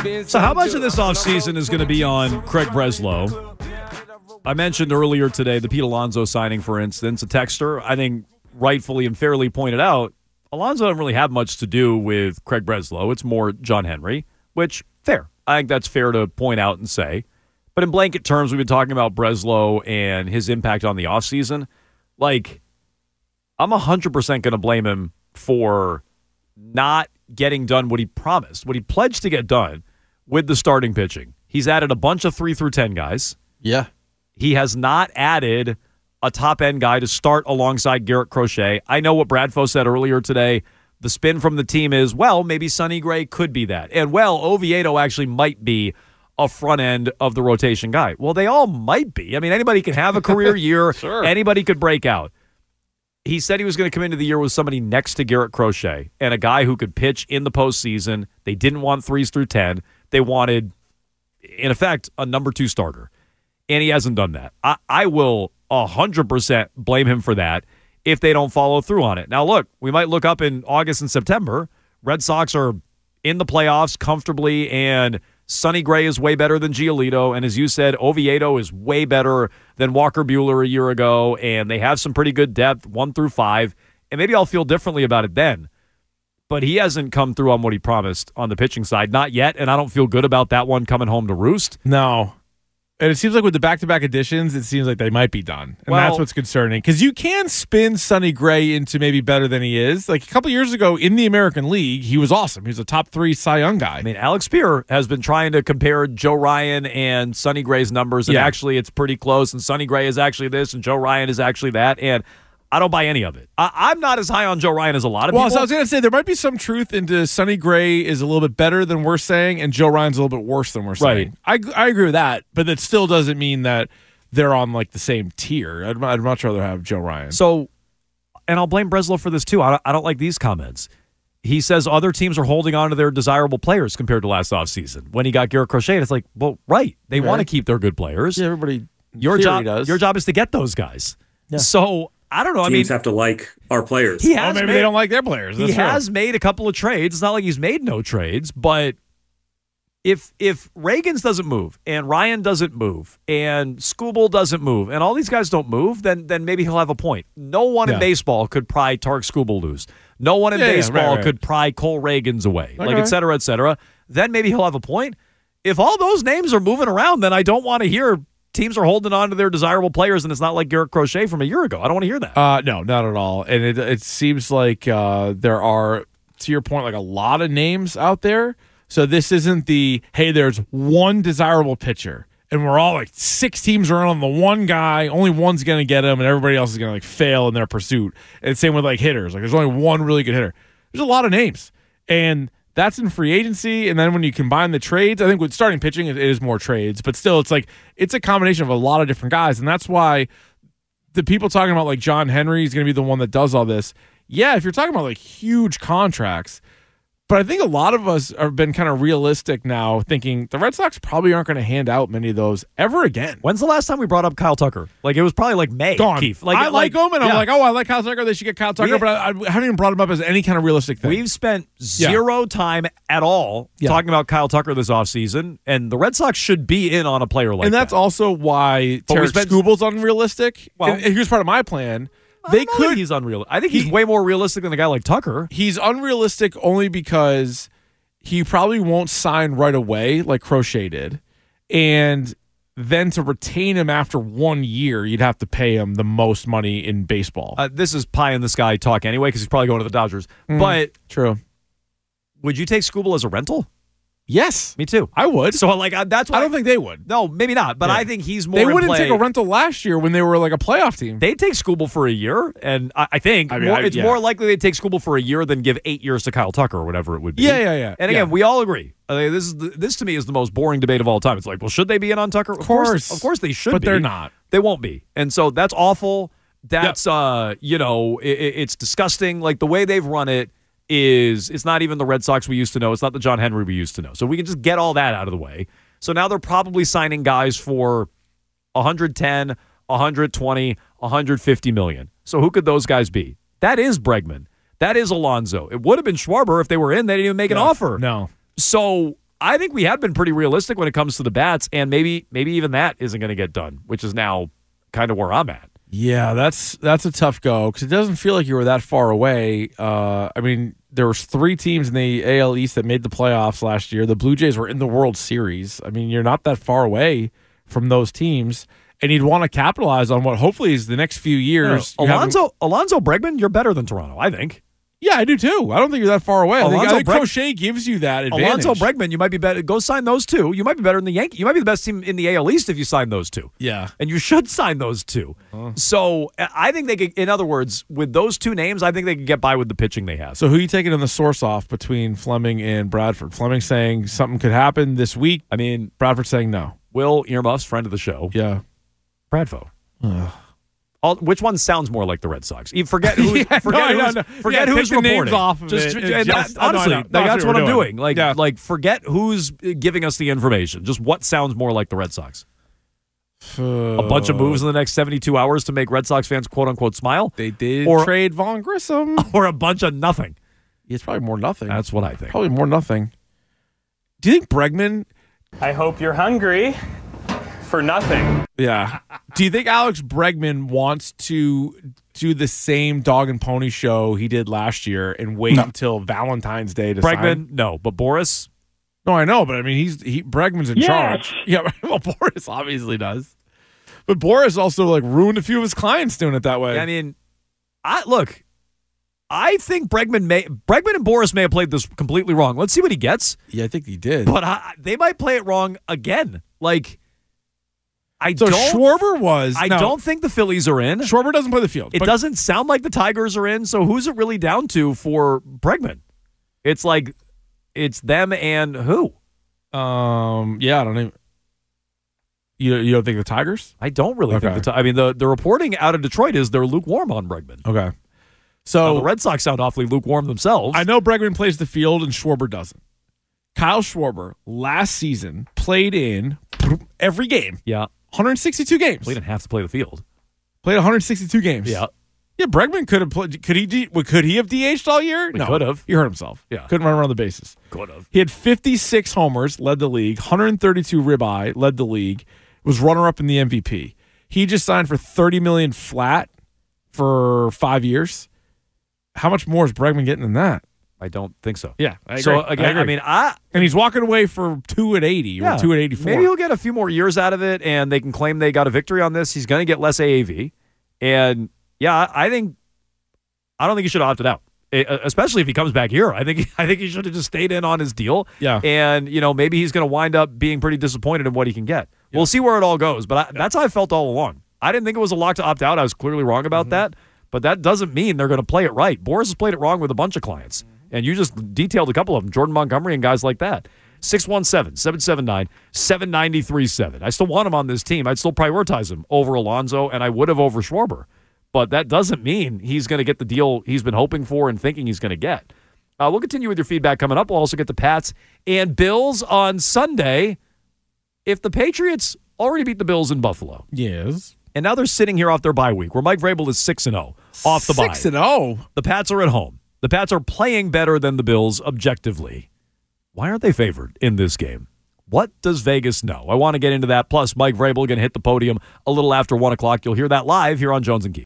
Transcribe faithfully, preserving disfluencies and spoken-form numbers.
So how much of this offseason is going to be on Craig Breslow? I mentioned earlier today the Pete Alonso signing, for instance. A texter, I think, rightfully and fairly pointed out, Alonso doesn't really have much to do with Craig Breslow. It's more John Henry, which, fair. I think that's fair to point out and say. But in blanket terms, we've been talking about Breslow and his impact on the offseason. Like, I'm one hundred percent going to blame him for not getting done what he promised, what he pledged to get done with the starting pitching. He's added a bunch of three through ten guys. Yeah. He has not added a top-end guy to start alongside Garrett Crochet. I know what Bradfo said earlier today. The spin from the team is, well, maybe Sonny Gray could be that. And, well, Oviedo actually might be a front end of the rotation guy. Well, they all might be. I mean, anybody can have a career year. Sure. Anybody could break out. He said he was going to come into the year with somebody next to Garrett Crochet and a guy who could pitch in the postseason. They didn't want threes through ten. They wanted, in effect, a number two starter. And he hasn't done that. I, I will one hundred percent blame him for that if they don't follow through on it. Now, look, we might look up in August and September. Red Sox are in the playoffs comfortably, and Sonny Gray is way better than Giolito. And as you said, Oviedo is way better than Walker Buehler a year ago, and they have some pretty good depth, one through five. And maybe I'll feel differently about it then. But he hasn't come through on what he promised on the pitching side. Not yet, and I don't feel good about that one coming home to roost. No. And it seems like with the back-to-back additions, it seems like they might be done. And well, that's what's concerning. Because you can spin Sonny Gray into maybe better than he is. Like a couple years ago in the American League, he was awesome. He was a top three Cy Young guy. I mean, Alex Spear has been trying to compare Joe Ryan and Sonny Gray's numbers, and yeah. actually it's pretty close. And Sonny Gray is actually this, and Joe Ryan is actually that. And I don't buy any of it. I, I'm not as high on Joe Ryan as a lot of well, people. Well, so I was going to say, there might be some truth into Sonny Gray is a little bit better than we're saying, and Joe Ryan's a little bit worse than we're saying. Right. I, I agree with that, but that still doesn't mean that they're on like the same tier. I'd, I'd much rather have Joe Ryan. So, and I'll blame Breslow for this too. I don't, I don't like these comments. He says other teams are holding on to their desirable players compared to last offseason when he got Garrett Crochet. And it's like, well, right. They right. want to keep their good players. Yeah, everybody your job, does. Your job is to get those guys. Yeah. So, I don't know. Teams I mean, have to like our players. He has oh, maybe made, they don't like their players. That's he true. has made a couple of trades. It's not like he's made no trades, but if if Reagans doesn't move and Ryan doesn't move and Skubal doesn't move and all these guys don't move, then then maybe he'll have a point. No one yeah. in baseball could pry Tarek Skubal loose. No one in yeah, baseball yeah, right, right. could pry Cole Reagans away, okay. like et cetera, et cetera. Then maybe he'll have a point. If all those names are moving around, then I don't want to hear teams are holding on to their desirable players, and it's not like Garrett Crochet from a year ago. I don't want to hear that. Uh, no, not at all. And it it seems like uh, there are, to your point, like a lot of names out there. So this isn't the, hey, there's one desirable pitcher, and we're all like six teams are on the one guy, only one's going to get him, and everybody else is going to like fail in their pursuit. And same with like hitters. Like there's only one really good hitter. There's a lot of names. And that's in free agency, and then when you combine the trades, I think with starting pitching, it is more trades, but still, it's like it's a combination of a lot of different guys, and that's why the people talking about like John Henry is going to be the one that does all this. Yeah, if you're talking about like huge contracts, but I think a lot of us have been kind of realistic now, thinking the Red Sox probably aren't going to hand out many of those ever again. When's the last time we brought up Kyle Tucker? Like, it was probably like May, Gone. Keith. Like, I like, like him, and yeah. I'm like, oh, I like Kyle Tucker. They should get Kyle Tucker, we, but I, I haven't even brought him up as any kind of realistic thing. We've spent zero yeah. time at all yeah. talking about Kyle Tucker this offseason, and the Red Sox should be in on a player like that. And that's that. also why Tarek spent, Skubal's unrealistic. Well, and, and here's part of my plan. They could. He's unreal. I think he's he, way more realistic than a guy like Tucker. He's unrealistic only because he probably won't sign right away like Crochet did. And then to retain him after one year, you'd have to pay him the most money in baseball. Uh, this is pie in the sky talk anyway because he's probably going to the Dodgers. Mm, but true. Would you take Skubal as a rental? Yes. Me too. I would. So, like, uh, that's why I don't think they would. No, maybe not. But yeah. I think he's more They wouldn't in play. take a rental last year when they were like a playoff team. They'd take Skubal for a year, and I, I think I mean, more, I, it's yeah. more likely they'd take Skubal for a year than give eight years to Kyle Tucker or whatever it would be. Yeah, yeah, yeah. And again, yeah. we all agree. I mean, this is the, this to me is the most boring debate of all time. It's like, well, should they be in on Tucker? Of, of course. course. Of course they should but be. But they're not. They won't be. And so that's awful. That's, yep. uh, you know, it, it's disgusting. Like, the way they've run it is it's not even the Red Sox we used to know. It's not the John Henry we used to know. So we can just get all that out of the way. So now they're probably signing guys for one hundred ten, one hundred twenty, one hundred fifty million. So who could those guys be? That is Bregman. That is Alonso. It would have been Schwarber if they were in. They didn't even make an no, offer. No. So I think we have been pretty realistic when it comes to the bats, and maybe maybe even that isn't going to get done, which is now kind of where I'm at. Yeah, that's that's a tough go because it doesn't feel like you were that far away. Uh, I mean, there was three teams in the A L East that made the playoffs last year. The Blue Jays were in the World Series. I mean, you're not that far away from those teams, and you'd want to capitalize on what hopefully is the next few years. No, Alonzo Alonzo Bregman, you're better than Toronto, I think. Yeah, I do too. I don't think you're that far away. I think, I think Breg- Crochet gives you that advantage. Alonzo Bregman, you might be better. Go sign those two. You might be better than the Yankees. You might be the best team in the A L East if you sign those two. Yeah. And you should sign those two. Uh. So I think they could, in other words, with those two names, I think they could get by with the pitching they have. So who are you taking in the source off between Fleming and Bradford? Fleming saying something could happen this week. I mean, Bradford saying no. Will Earmuffs, friend of the show. Yeah. Bradfo. All, which one sounds more like the Red Sox? You forget who. yeah, forget no, who's, no, no. forget yeah, who's the reporting. Names off of just, it. and just, that, honestly, no, no, like, no, that's what, what I'm doing. doing. Like, yeah. like forget who's giving us the information. Just what sounds more like the Red Sox. Uh, A bunch of moves in the next seventy-two hours to make Red Sox fans quote unquote smile. They did or, trade Vaughn Grissom, or a bunch of nothing. It's probably more nothing. That's what I think. Probably more nothing. Do you think Bregman? I hope you're hungry for nothing. Yeah. Do you think Alex Bregman wants to do the same dog and pony show he did last year and wait no. until Valentine's Day to Bregman, sign? No, but Boris? No, I know, but I mean, he's he Bregman's in yes. charge. Yeah, well, Boris obviously does. But Boris also like ruined a few of his clients doing it that way. Yeah, I mean, I look, I think Bregman may Bregman and Boris may have played this completely wrong. Let's see what he gets. Yeah, I think he did. But I, they might play it wrong again. Like, I so don't. Schwarber was. I no, don't think the Phillies are in. Schwarber doesn't play the field. It doesn't sound like the Tigers are in. So who's it really down to for Bregman? It's like it's them and who? Um. Yeah, I don't even. You you don't think the Tigers? I don't really okay. think the. I mean, the the reporting out of Detroit is they're lukewarm on Bregman. Okay. So now, the Red Sox sound awfully lukewarm themselves. I know Bregman plays the field and Schwarber doesn't. Kyle Schwarber last season played in every game. Yeah. one hundred sixty-two games. Well, he didn't have to play the field. Played one hundred sixty-two games. Yeah. Yeah, Bregman could have played. Could he? D, could he have D H'd all year? He no, could have. He hurt himself. Yeah, couldn't run around the bases. Could have. He had fifty-six homers, led the league. one hundred thirty-two ribeye, led the league. Was runner-up in the M V P. He just signed for thirty million dollars flat for five years. How much more is Bregman getting than that? I don't think so. Yeah. I agree. So again, I, I mean, I and he's walking away for two at eighty yeah, or two at eighty-four. Maybe he'll get a few more years out of it, and they can claim they got a victory on this. He's going to get less A A V, and yeah, I think I don't think he should have opted out, especially if he comes back here. I think I think he should have just stayed in on his deal. Yeah, and you know maybe he's going to wind up being pretty disappointed in what he can get. Yeah. We'll see where it all goes, but I, that's how I felt all along. I didn't think it was a lock to opt out. I was clearly wrong about mm-hmm. that. But that doesn't mean they're going to play it right. Boris has played it wrong with a bunch of clients. And you just detailed a couple of them, Jordan Montgomery and guys like that. six one seven, seven seven nine, seven nine three seven. I still want him on this team. I'd still prioritize him over Alonzo, and I would have over Schwarber. But that doesn't mean he's going to get the deal he's been hoping for and thinking he's going to get. Uh, we'll continue with your feedback coming up. We'll also get the Pats and Bills on Sunday. If the Patriots already beat the Bills in Buffalo. Yes. And now they're sitting here off their bye week, where Mike Vrabel is six and oh off the bye. six and oh The Pats are at home. The Pats are playing better than the Bills objectively. Why aren't they favored in this game? What does Vegas know? I want to get into that. Plus, Mike Vrabel going to hit the podium a little after one o'clock. You'll hear that live here on Jones and Keith.